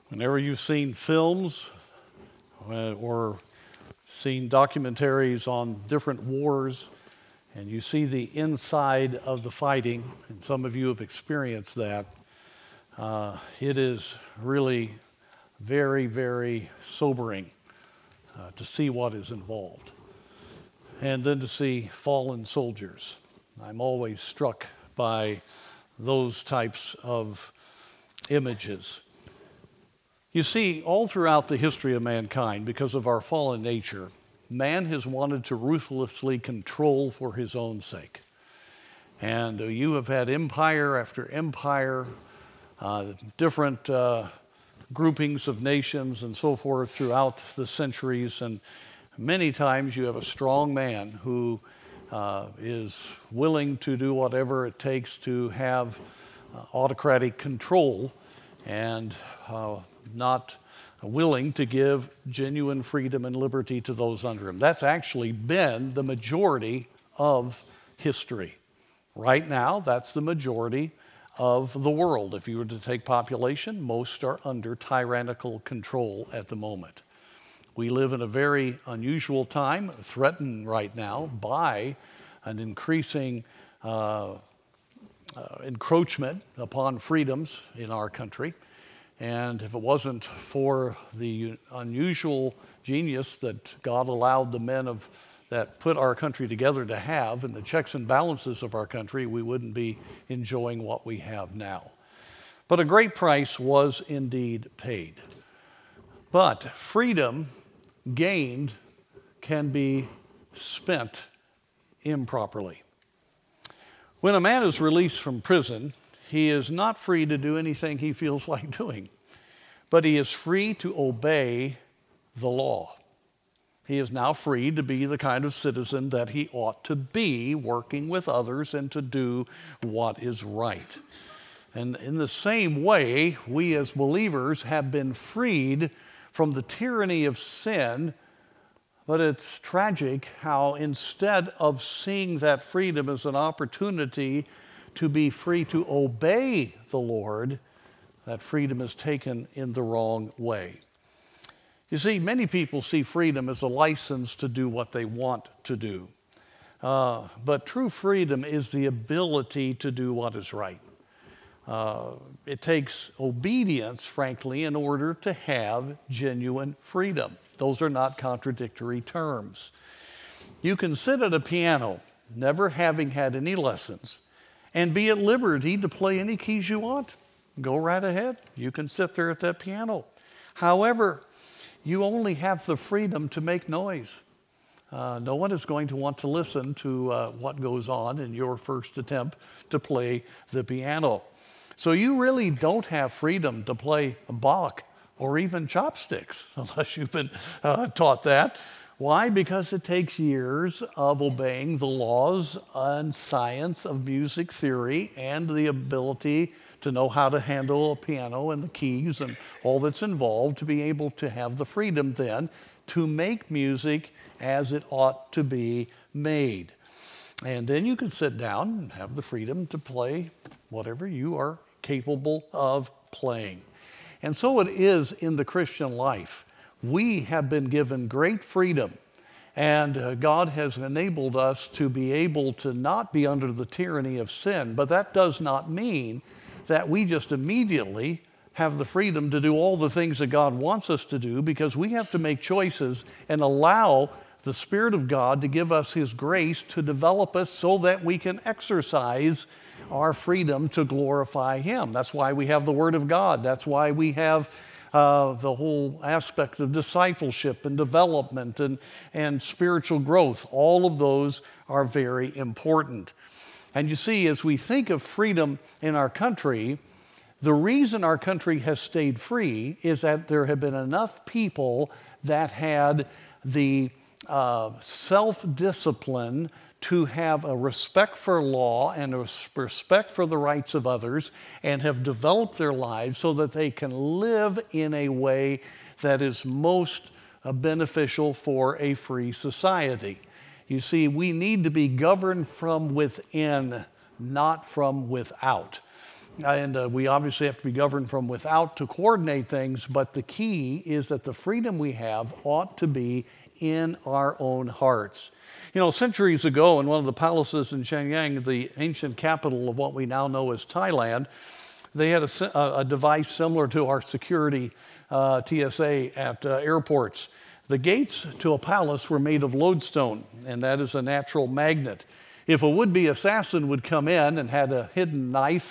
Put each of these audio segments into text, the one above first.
Whenever you've seen films or seen documentaries on different wars and you see the inside of the fighting, and some of you have experienced that, it is really very, very sobering to see what is involved. And then to see fallen soldiers. I'm always struck by those types of images. You see, all throughout the history of mankind, because of our fallen nature, man has wanted to ruthlessly control for his own sake. And you have had empire after empire, different groupings of nations and so forth throughout the centuries. And many times you have a strong man who is willing to do whatever it takes to have autocratic control and not willing to give genuine freedom and liberty to those under him. That's actually been the majority of history. Right now, that's the majority of the world. If you were to take population, most are under tyrannical control at the moment. We live in a very unusual time, threatened right now by an increasing encroachment upon freedoms in our country. And if it wasn't for the unusual genius that God allowed the men that put our country together to have, and the checks and balances of our country, we wouldn't be enjoying what we have now. But a great price was indeed paid. But freedom gained can be spent improperly. When a man is released from prison, he is not free to do anything he feels like doing, but he is free to obey the law. He is now free to be the kind of citizen that he ought to be, working with others and to do what is right. And in the same way, we as believers have been freed from the tyranny of sin, but it's tragic how instead of seeing that freedom as an opportunity to be free to obey the Lord, that freedom is taken in the wrong way. You see, many people see freedom as a license to do what they want to do. But true freedom is the ability to do what is right. It takes obedience, frankly, in order to have genuine freedom. Those are not contradictory terms. You can sit at a piano, never having had any lessons, and be at liberty to play any keys you want. Go right ahead. You can sit there at that piano. However, you only have the freedom to make noise. No one is going to want to listen to what goes on in your first attempt to play the piano. So you really don't have freedom to play Bach or even chopsticks, unless you've been taught that. Why? Because it takes years of obeying the laws and science of music theory and the ability to know how to handle a piano and the keys and all that's involved to be able to have the freedom then to make music as it ought to be made. And then you can sit down and have the freedom to play whatever you are capable of playing. And so it is in the Christian life. We have been given great freedom, and God has enabled us to be able to not be under the tyranny of sin, but that does not mean that we just immediately have the freedom to do all the things that God wants us to do, because we have to make choices and allow the Spirit of God to give us His grace to develop us so that we can exercise our freedom to glorify Him. That's why we have the Word of God. That's why we have the whole aspect of discipleship and development and spiritual growth. All of those are very important. And you see, as we think of freedom in our country, the reason our country has stayed free is that there have been enough people that had the self-discipline to have a respect for law and a respect for the rights of others, and have developed their lives so that they can live in a way that is most beneficial for a free society. You see, we need to be governed from within, not from without. and we obviously have to be governed from without to coordinate things, but the key is that the freedom we have ought to be in our own hearts. You know, centuries ago in one of the palaces in Shenyang, the ancient capital of what we now know as Thailand, they had a device similar to our security TSA at airports. The gates to a palace were made of lodestone, and that is a natural magnet. If a would-be assassin would come in and had a hidden knife,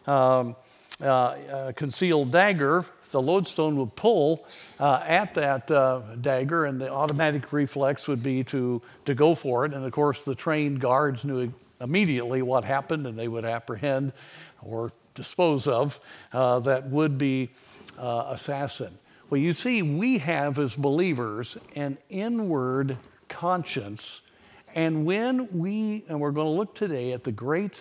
a concealed dagger, the lodestone would pull at that dagger, and the automatic reflex would be to go for it. And of course, the trained guards knew immediately what happened, and they would apprehend or dispose of that would-be assassin. Well, you see, we have as believers an inward conscience, and when we're going to look today at the great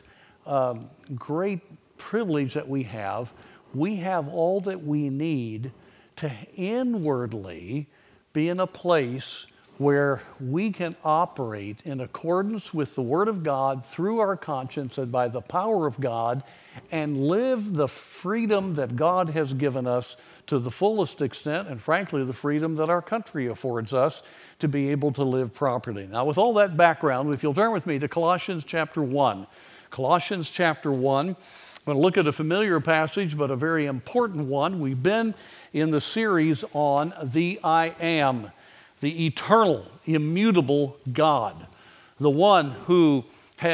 privilege that we have all that we need to inwardly be in a place where we can operate in accordance with the Word of God through our conscience and by the power of God, and live the freedom that God has given us to the fullest extent, and frankly, the freedom that our country affords us to be able to live properly. Now, with all that background, if you'll turn with me to Colossians chapter 1. Colossians chapter 1. I'm going to look at a familiar passage, but a very important one. We've been in the series on the I Am, the eternal, immutable God, the one who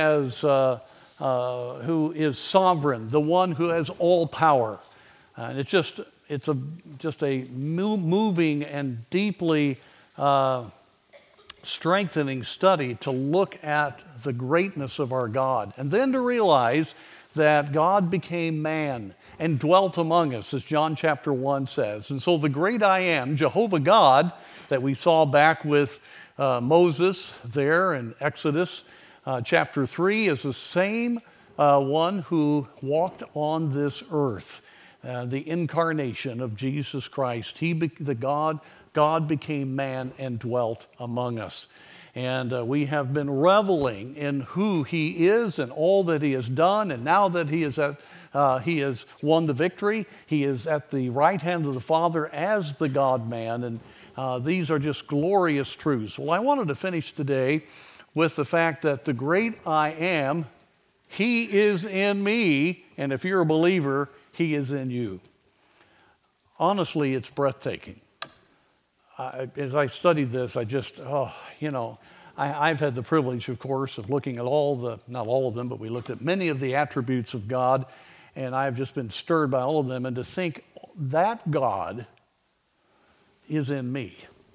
is sovereign, the one who has all power. And it's just a moving and deeply strengthening study to look at the greatness of our God, and then to realize that God became man and dwelt among us, as John chapter 1 says. And so the great I Am, Jehovah God, that we saw back with Moses there in Exodus chapter 3, is the same one who walked on this earth, the incarnation of Jesus Christ. God became man and dwelt among us. And we have been reveling in who He is and all that He has done. And now that He has won the victory, He is at the right hand of the Father as the God-man. And these are just glorious truths. Well, I wanted to finish today with the fact that the great I Am, He is in me. And if you're a believer, He is in you. Honestly, it's breathtaking. As I studied this, I've had the privilege, of course, of looking at not all of them, but we looked at many of the attributes of God, and I've just been stirred by all of them, and to think that God is in me.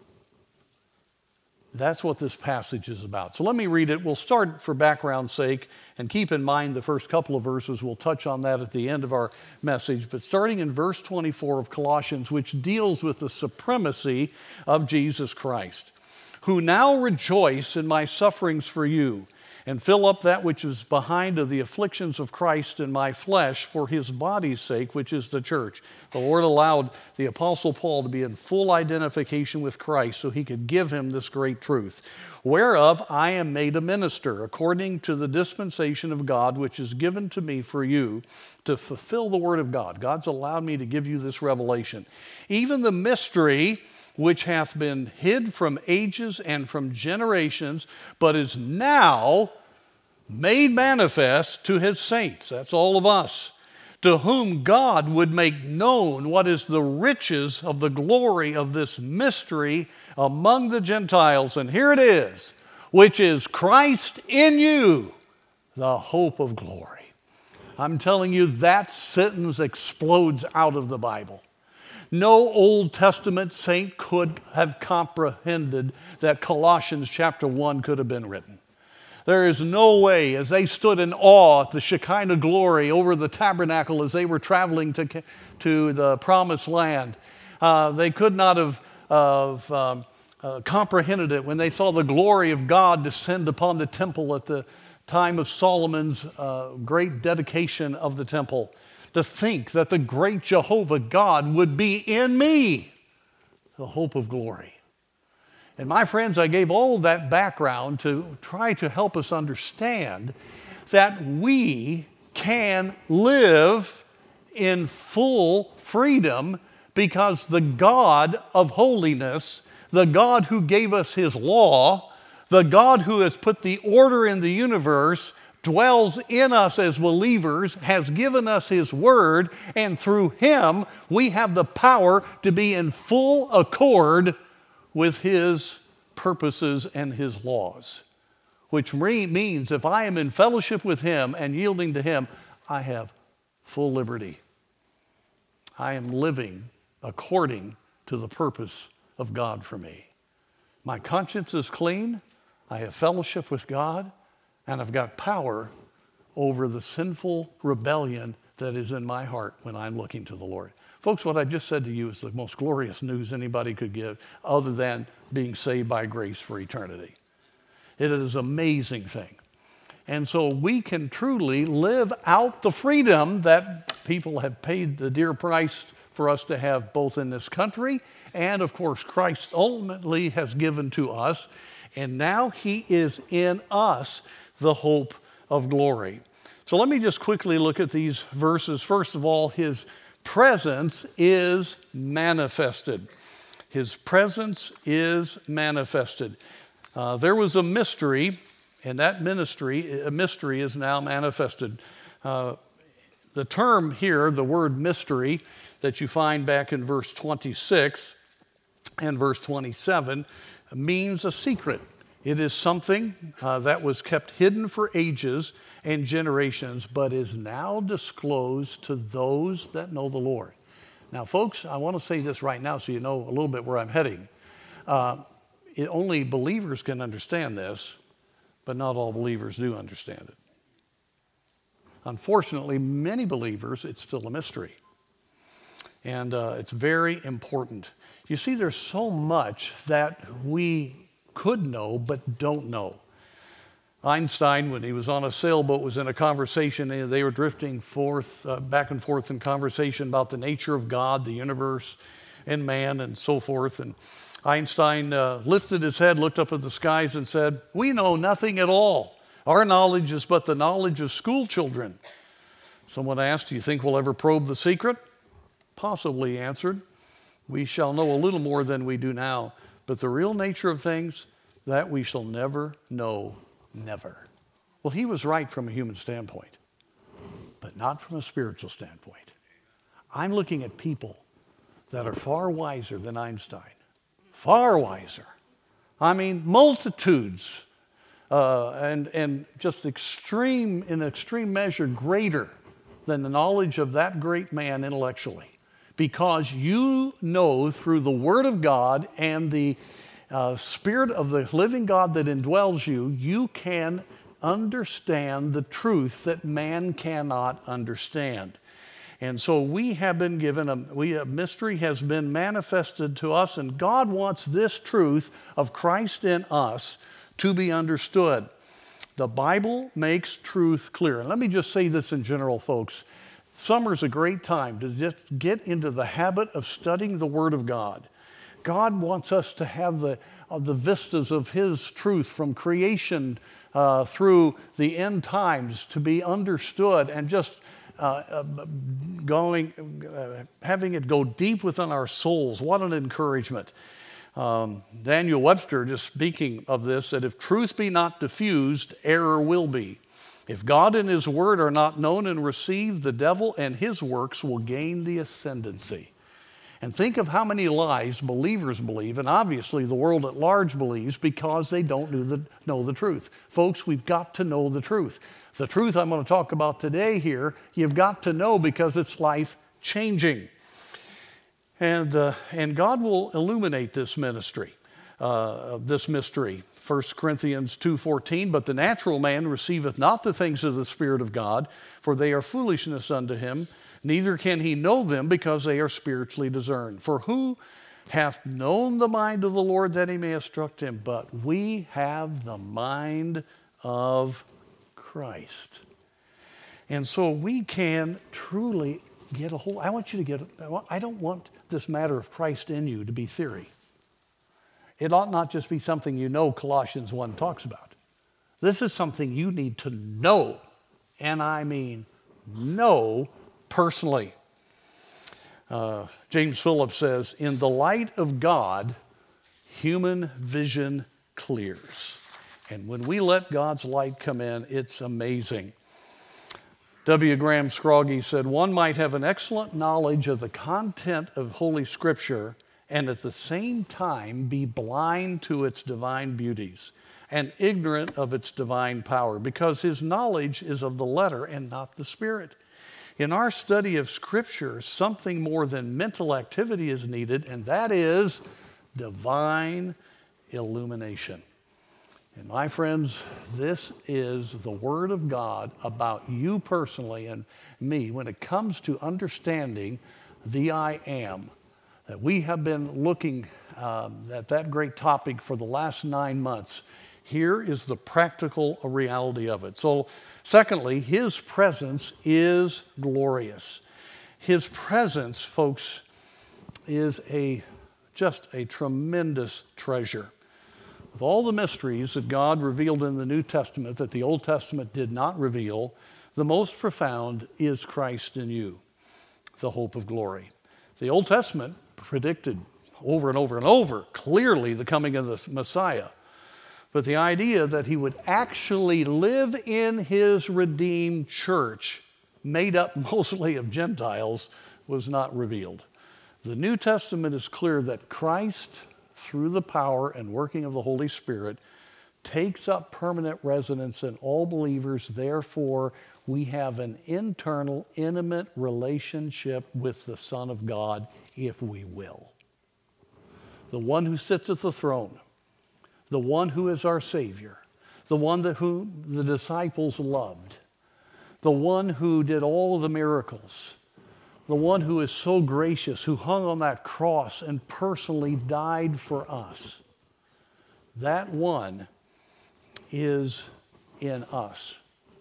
That's what this passage is about. So let me read it. We'll start for background's sake, and keep in mind the first couple of verses. We'll touch on that at the end of our message. But starting in verse 24 of Colossians, which deals with the supremacy of Jesus Christ, who now rejoice in my sufferings for you, and fill up that which is behind of the afflictions of Christ in my flesh for His body's sake, which is the church. The Lord allowed the Apostle Paul to be in full identification with Christ so he could give him this great truth. Whereof I am made a minister, according to the dispensation of God, which is given to me for you, to fulfill the word of God. God's allowed me to give you this revelation. Even the mystery which hath been hid from ages and from generations, but is now made manifest to His saints. That's all of us. To whom God would make known what is the riches of the glory of this mystery among the Gentiles. And here it is, which is Christ in you, the hope of glory. I'm telling you, that sentence explodes out of the Bible. No Old Testament saint could have comprehended that Colossians chapter 1 could have been written. There is no way, as they stood in awe at the Shekinah glory over the tabernacle as they were traveling to the promised land, they could not have comprehended it when they saw the glory of God descend upon the temple at the time of Solomon's great dedication of the temple. To think that the great Jehovah God would be in me, the hope of glory. And my friends, I gave all of that background to try to help us understand that we can live in full freedom because the God of holiness, the God who gave us his law, the God who has put the order in the universe, dwells in us as believers, has given us his word, and through him we have the power to be in full accord with his purposes and his laws. Which means if I am in fellowship with him and yielding to him, I have full liberty. I am living according to the purpose of God for me. My conscience is clean. I have fellowship with God, and I've got power over the sinful rebellion that is in my heart when I'm looking to the Lord. Folks, what I just said to you is the most glorious news anybody could give other than being saved by grace for eternity. It is an amazing thing. And so we can truly live out the freedom that people have paid the dear price for us to have both in this country and, of course, Christ ultimately has given to us. And now he is in us, the hope of glory. So let me just quickly look at these verses. First of all, his presence is manifested. His presence is manifested. There was a mystery, and that mystery is now manifested. The term here, the word mystery, that you find back in verse 26 and verse 27, means a secret. It is something that was kept hidden for ages and generations, but is now disclosed to those that know the Lord. Now, folks, I want to say this right now so you know a little bit where I'm heading. Only believers can understand this, but not all believers do understand it. Unfortunately, many believers, it's still a mystery. And it's very important. You see, there's so much that we could know but don't know. Einstein, when he was on a sailboat, was in a conversation, and they were drifting back and forth in conversation about the nature of God, the universe, and man, and so forth. And Einstein lifted his head, looked up at the skies, and said, "We know nothing at all. Our knowledge is but the knowledge of school children." Someone asked, "Do you think we'll ever probe the secret?" "Possibly," he answered. "We shall know a little more than we do now, but the real nature of things, that we shall never know, never." Well, he was right from a human standpoint, but not from a spiritual standpoint. I'm looking at people that are far wiser than Einstein, far wiser. I mean, multitudes, and just in extreme measure, greater than the knowledge of that great man intellectually. Because you know through the Word of God and the Spirit of the living God that indwells you, you can understand the truth that man cannot understand. And so we have been given a mystery has been manifested to us, and God wants this truth of Christ in us to be understood. The Bible makes truth clear. And let me just say this in general, folks. Summer's a great time to just get into the habit of studying the Word of God. God wants us to have the vistas of his truth from creation through the end times to be understood, and just having it go deep within our souls. What an encouragement. Daniel Webster, just speaking of this, said, "If truth be not diffused, error will be. If God and his word are not known and received, the devil and his works will gain the ascendancy." And think of how many lies believers believe, and obviously the world at large believes, because they don't know the truth. Folks, we've got to know the truth. The truth I'm going to talk about today here, you've got to know because it's life-changing. And God will illuminate this mystery. 1 Corinthians 2:14, "But the natural man receiveth not the things of the Spirit of God, for they are foolishness unto him, neither can he know them because they are spiritually discerned. For who hath known the mind of the Lord that he may instruct him? But we have the mind of Christ." And so we can truly get a hold. I don't want this matter of Christ in you to be theory. It ought not just be something you know Colossians 1 talks about. This is something you need to know, and I mean know personally. James Phillips says, in the light of God, human vision clears. And when we let God's light come in, it's amazing. W. Graham Scroggie said, one might have an excellent knowledge of the content of Holy Scripture and at the same time be blind to its divine beauties and ignorant of its divine power, because his knowledge is of the letter and not the spirit. In our study of Scripture, something more than mental activity is needed, and that is divine illumination. And my friends, this is the Word of God about you personally and me when it comes to understanding the I am. That we have been looking at that great topic for the last 9 months. Here is the practical reality of it. So, secondly, His presence is glorious. His presence, folks, is just a tremendous treasure. Of all the mysteries that God revealed in the New Testament that the Old Testament did not reveal, the most profound is Christ in you, the hope of glory. The Old Testament predicted over and over and over clearly the coming of the Messiah. But the idea that he would actually live in his redeemed church, made up mostly of Gentiles, was not revealed. The New Testament is clear that Christ, through the power and working of the Holy Spirit, takes up permanent residence in all believers. Therefore, we have an internal, intimate relationship with the Son of God if we will. The one who sits at the throne, the one who is our Savior, the one who the disciples loved, the one who did all of the miracles, the one who is so gracious, who hung on that cross and personally died for us. That one is in us.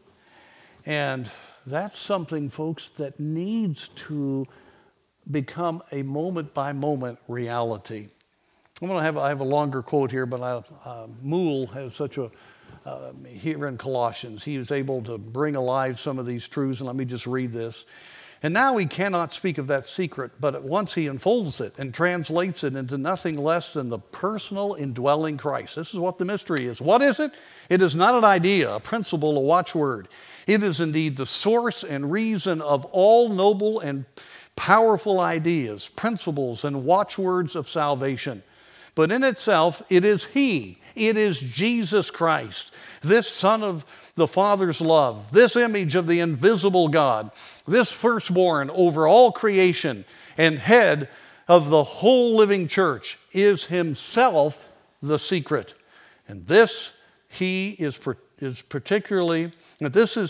And that's something, folks, that needs to become a moment-by-moment reality. I have a longer quote here, but Moule has such a, here in Colossians, he was able to bring alive some of these truths, and let me just read this. And now he cannot speak of that secret, but at once he unfolds it and translates it into nothing less than the personal indwelling Christ. This is what the mystery is. What is it? It is not an idea, a principle, a watchword. It is indeed the source and reason of all noble and powerful ideas, principles, and watchwords of salvation. But in itself, it is He. It is Jesus Christ, this Son of the Father's love, this image of the invisible God, this firstborn over all creation and head of the whole living church, is Himself the secret. And this He is particularly in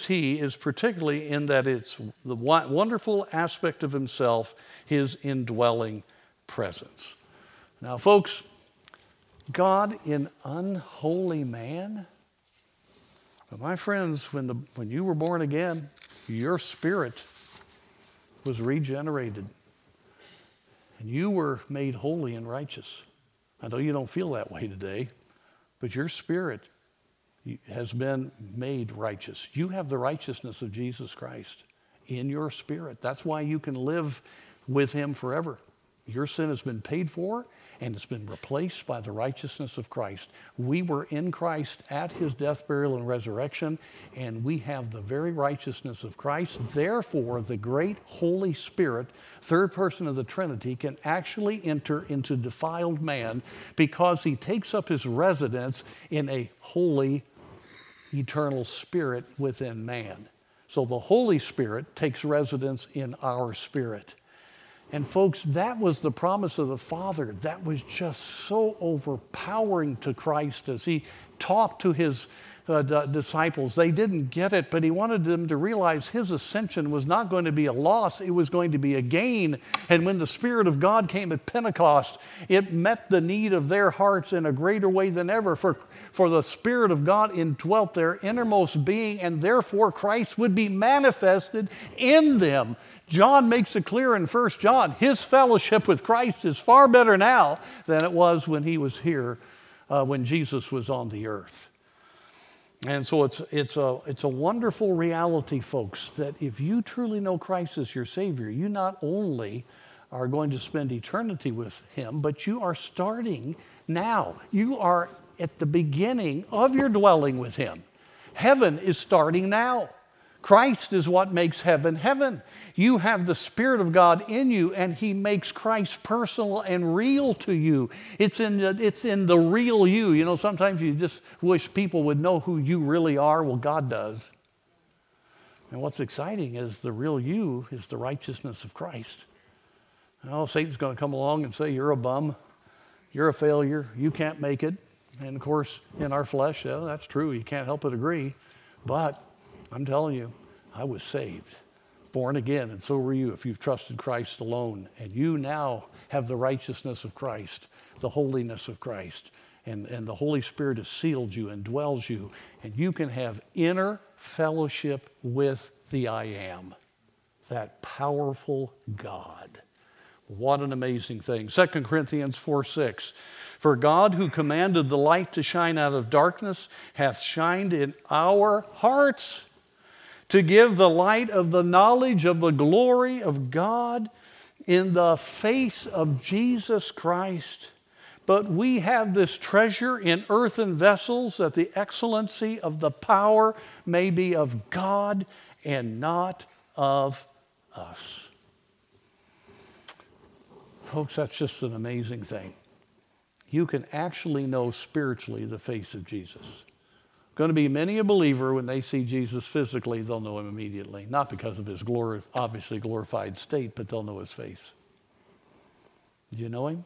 that it's the wonderful aspect of Himself, His indwelling presence. Now, folks, God in unholy man? But my friends, when you were born again, your spirit was regenerated. And you were made holy and righteous. I know you don't feel that way today, but your spirit has been made righteous. You have the righteousness of Jesus Christ in your spirit. That's why you can live with Him forever. Your sin has been paid for, and it's been replaced by the righteousness of Christ. We were in Christ at His death, burial, and resurrection, and we have the very righteousness of Christ. Therefore, the great Holy Spirit, third person of the Trinity, can actually enter into defiled man because He takes up His residence in a holy, eternal spirit within man. So the Holy Spirit takes residence in our spirit. And folks, that was the promise of the Father. That was just so overpowering to Christ as He talked to His disciples. They didn't get it, but He wanted them to realize His ascension was not going to be a loss. It was going to be a gain. And when the Spirit of God came at Pentecost, it met the need of their hearts in a greater way than ever. For the Spirit of God indwelt their innermost being, and therefore Christ would be manifested in them. John makes it clear in 1 John, his fellowship with Christ is far better now than it was when he was here, when Jesus was on the earth. And so it's a wonderful reality, folks, that if you truly know Christ as your Savior, you not only are going to spend eternity with him, but you are starting now. You are at the beginning of your dwelling with him. Heaven is starting now. Christ is what makes heaven heaven. You have the Spirit of God in you, and he makes Christ personal and real to you. It's in the real you. You know, sometimes you just wish people would know who you really are. Well, God does. And what's exciting is the real you is the righteousness of Christ. Well, Satan's going to come along and say, you're a bum, you're a failure, you can't make it. And of course, in our flesh, yeah, that's true. You can't help but agree. But I'm telling you, I was saved, born again, and so were you if you've trusted Christ alone. And you now have the righteousness of Christ, the holiness of Christ, and the Holy Spirit has sealed you and dwells you, and you can have inner fellowship with the I Am, that powerful God. What an amazing thing. 2 Corinthians 4:6. For God, who commanded the light to shine out of darkness, hath shined in our hearts to give the light of the knowledge of the glory of God in the face of Jesus Christ. But we have this treasure in earthen vessels, that the excellency of the power may be of God and not of us. Folks, that's just an amazing thing. You can actually know spiritually the face of Jesus. Going to be many a believer, when they see Jesus physically, they'll know him immediately. Not because of his obviously glorified state, but they'll know his face. Do you know him?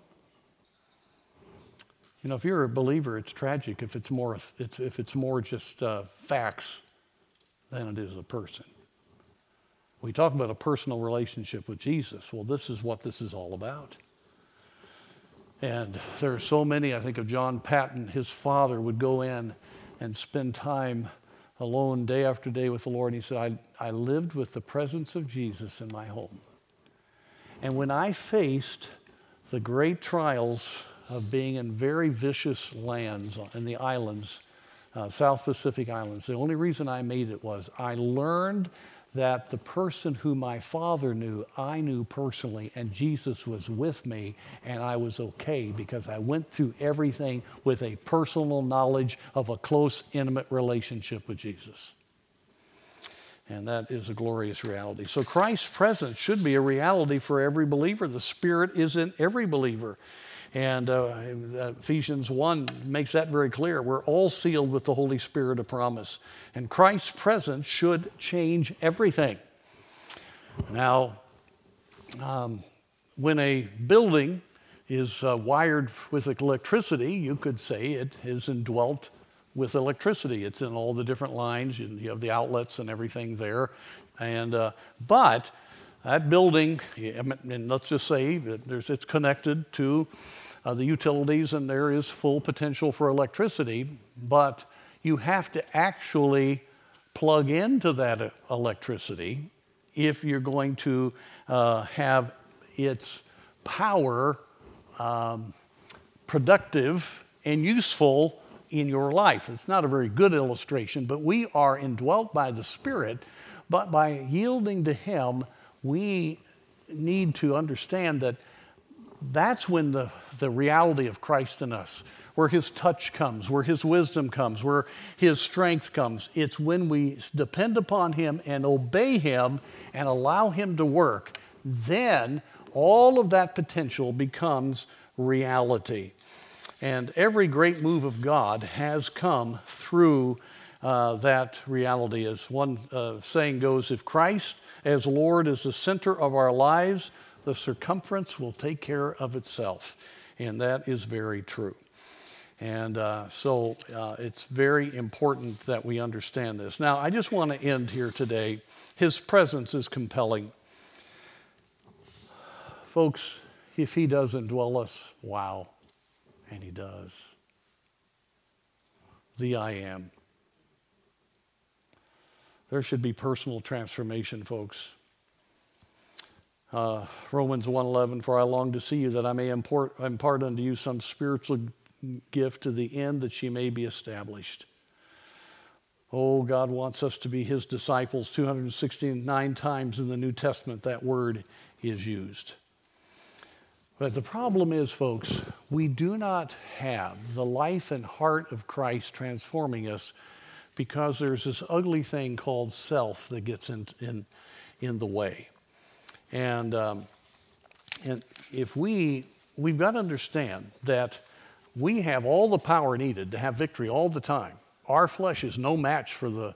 You know, if you're a believer, it's tragic if it's more just facts than it is a person. We talk about a personal relationship with Jesus. Well, this is what this is all about. And there are so many, I think of John Patton, his father would go in and spend time alone day after day with the Lord. And he said, I lived with the presence of Jesus in my home. And when I faced the great trials of being in very vicious lands in the islands, South Pacific Islands, the only reason I made it was I learned that the person who my father knew, I knew personally, and Jesus was with me, and I was okay because I went through everything with a personal knowledge of a close, intimate relationship with Jesus. And that is a glorious reality. So Christ's presence should be a reality for every believer. The Spirit is in every believer. And Ephesians 1 makes that very clear. We're all sealed with the Holy Spirit of promise. And Christ's presence should change everything. Now, when a building is wired with electricity, you could say it is indwelt with electricity. It's in all the different lines. You have the outlets and everything there. But that building, and let's just say that it's connected to the utilities, and there is full potential for electricity, but you have to actually plug into that electricity if you're going to have its power productive and useful in your life. It's not a very good illustration, but we are indwelt by the Spirit, but by yielding to Him, we need to understand that that's when the reality of Christ in us, where His touch comes, where His wisdom comes, where His strength comes. It's when we depend upon Him and obey Him and allow Him to work, then all of that potential becomes reality. And every great move of God has come through that reality. As one saying goes, if Christ as Lord is the center of our lives, the circumference will take care of itself. And that is very true. And so it's very important that we understand this. Now, I just want to end here today. His presence is compelling. Folks, if He does indwell us, wow. And He does. The I Am. There should be personal transformation, folks. Romans 1:11, for I long to see you, that I may impart unto you some spiritual gift to the end that ye may be established. Oh, God wants us to be His disciples. 269 times in the New Testament that word is used. But the problem is, folks, we do not have the life and heart of Christ transforming us because there's this ugly thing called self that gets in the way. And if we've got to understand that we have all the power needed to have victory all the time. Our flesh is no match for the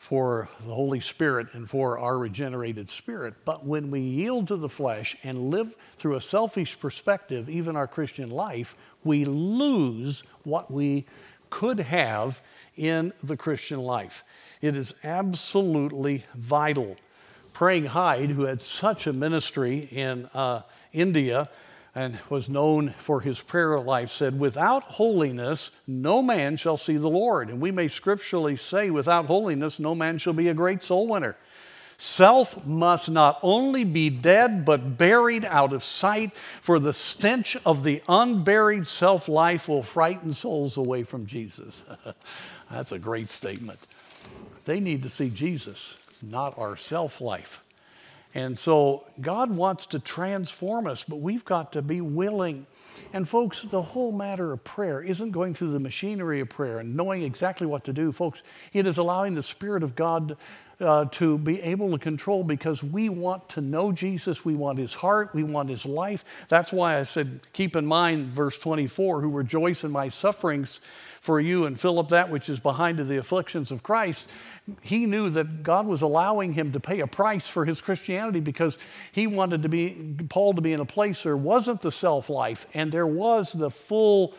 Holy Spirit and for our regenerated spirit. But when we yield to the flesh and live through a selfish perspective, even our Christian life, we lose what we could have in the Christian life. It is absolutely vital. Praying Hyde, who had such a ministry in India and was known for his prayer life, said, "Without holiness, no man shall see the Lord." And we may scripturally say, without holiness, no man shall be a great soul winner. Self must not only be dead, but buried out of sight, for the stench of the unburied self-life will frighten souls away from Jesus. That's a great statement. They need to see Jesus, not our self-life. And so God wants to transform us, but we've got to be willing. And folks, the whole matter of prayer isn't going through the machinery of prayer and knowing exactly what to do. Folks, it is allowing the Spirit of God to be able to control, because we want to know Jesus, we want his heart, we want his life. That's why I said, keep in mind verse 24, who rejoice in my sufferings for you and fill up that which is behind of the afflictions of Christ. He knew that God was allowing him to pay a price for his Christianity because he wanted Paul to be in a place there wasn't the self-life and there was the full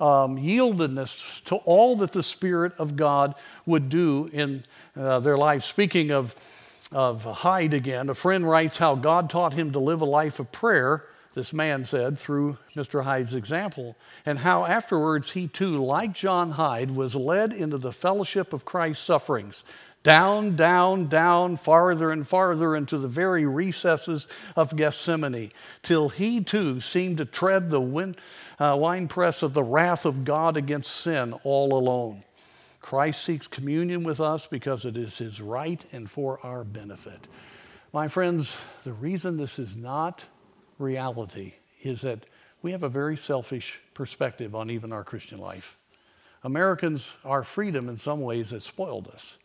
yieldedness to all that the Spirit of God would do in their lives. Speaking of Hyde again, a friend writes how God taught him to live a life of prayer, this man said, through Mr. Hyde's example, and how afterwards he too, like John Hyde, was led into the fellowship of Christ's sufferings, down, down, down, farther and farther into the very recesses of Gethsemane, till he too seemed to tread the winepress of the wrath of God against sin all alone. Christ seeks communion with us because it is his right and for our benefit. My friends, the reason this is not reality is that we have a very selfish perspective on even our Christian life. Americans, our freedom in some ways has spoiled us.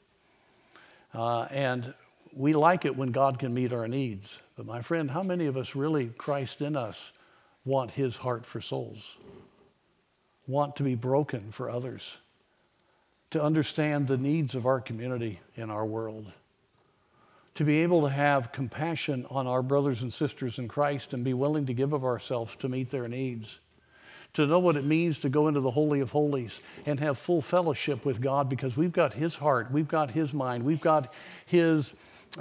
And we like it when God can meet our needs. But my friend, how many of us really, Christ in us, want his heart for souls? Want to be broken for others? To understand the needs of our community and our world? To be able to have compassion on our brothers and sisters in Christ and be willing to give of ourselves to meet their needs. To know what it means to go into the Holy of Holies and have full fellowship with God because we've got his heart, we've got his mind, we've got his,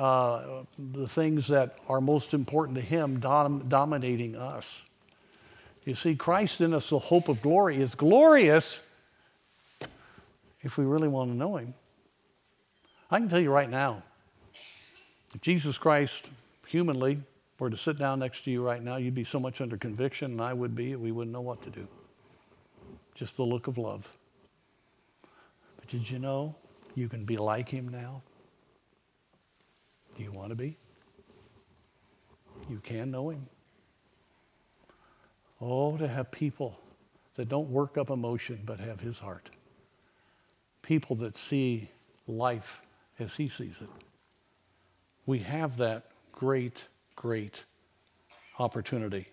the things that are most important to him dominating us. You see, Christ in us, the hope of glory, is glorious if we really want to know him. I can tell you right now, if Jesus Christ, humanly, were to sit down next to you right now, you'd be so much under conviction, and I would be, we wouldn't know what to do. Just the look of love. But did you know you can be like him now? Do you want to be? You can know him. Oh, to have people that don't work up emotion but have his heart. People that see life as he sees it. We have that great opportunity.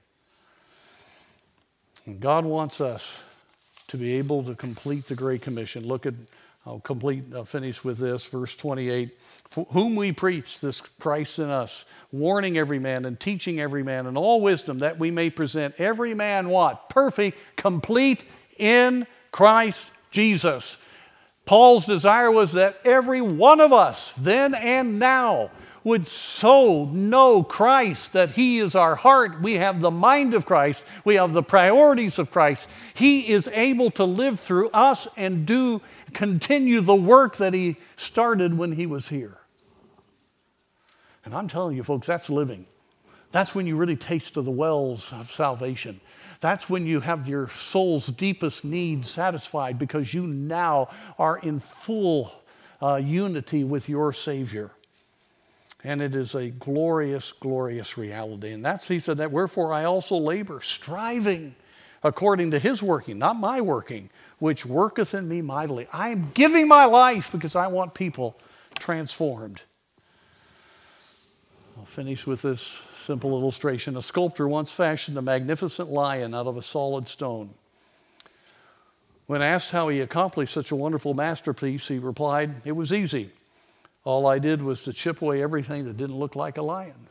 And God wants us to be able to complete the Great Commission. Look at, I'll finish with this, verse 28. For whom we preach, this Christ in us, warning every man and teaching every man in all wisdom, that we may present every man what? Perfect, complete in Christ Jesus. Paul's desire was that every one of us, then and now, would so know Christ, that he is our heart. We have the mind of Christ. We have the priorities of Christ. He is able to live through us and continue the work that he started when he was here. And I'm telling you, folks, that's living. That's when you really taste of the wells of salvation. That's when you have your soul's deepest needs satisfied because you now are in full unity with your Savior. And it is a glorious, glorious reality. And that's, he said, that wherefore I also labor, striving according to his working, not my working, which worketh in me mightily. I am giving my life because I want people transformed. I'll finish with this simple illustration. A sculptor once fashioned a magnificent lion out of a solid stone. When asked how he accomplished such a wonderful masterpiece, he replied, "It was easy. All I did was to chip away everything that didn't look like a lion."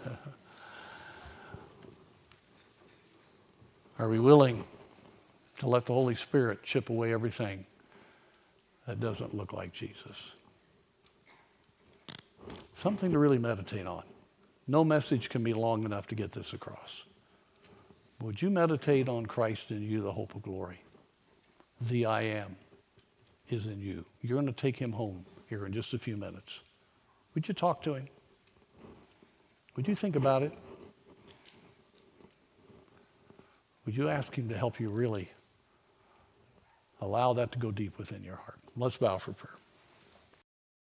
Are we willing to let the Holy Spirit chip away everything that doesn't look like Jesus? Something to really meditate on. No message can be long enough to get this across. Would you meditate on Christ in you, the hope of glory? The I am is in you. You're going to take him home here in just a few minutes. Would you talk to him? Would you think about it? Would you ask him to help you really allow that to go deep within your heart? Let's bow for prayer.